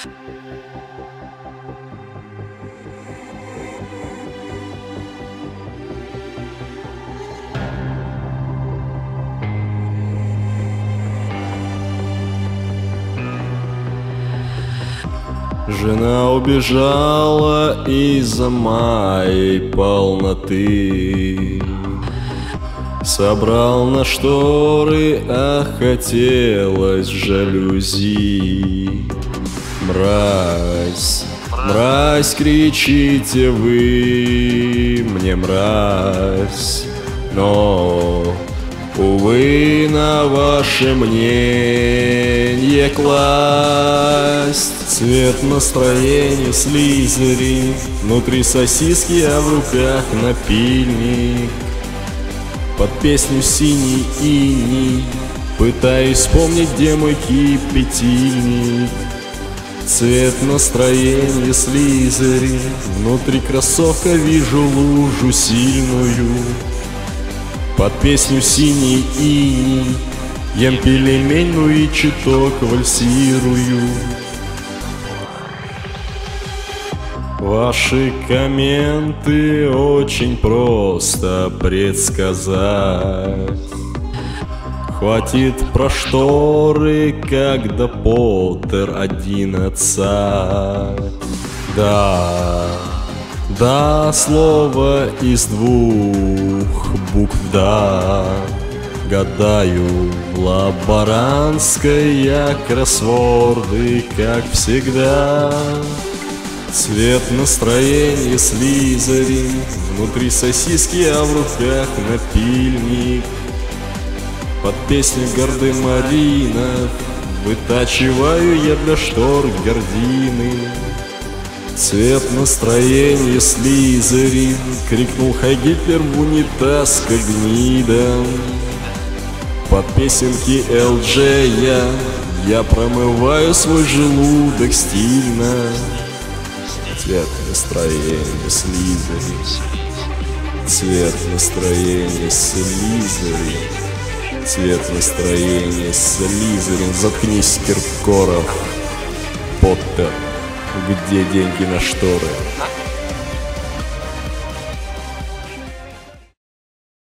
Жена убежала из-за моей полноты. Собрал на шторы, а хотелось жалюзи. Мразь, мразь, кричите вы мне, мразь, но, увы, на ваше мнение класть. Цвет настроения слизерин, внутри сосиски, а в руках напильник. Под песню «Синий иней» пытаюсь вспомнить, где мой кипятильник. Цвет настроения слизерин, внутри кроссовка вижу лужу сильную. Под песню «Синий иней» ем пельмень, ну и чуток вальсирую. Ваши комменты очень просто предсказать. Хватит про шторы, когда Поттер 11. Да, слово из 2 букв, да. Гадаю, лаборантская кроссворды, как всегда. Цвет настроения слизерин, внутри сосиски, а в руках напильник. Под песню гардемаринов вытачиваю я для штор гардины. Цвет настроения слизерин, крикнул Хай Гитлер в унитаз к гнидам. Под песенки LJ я промываю свой желудок стильно. Цвет настроения слизерин, цвет настроения слизерин, цвет настроения слизерин. Заткнись, Киркоров. Поттер, где деньги на шторы?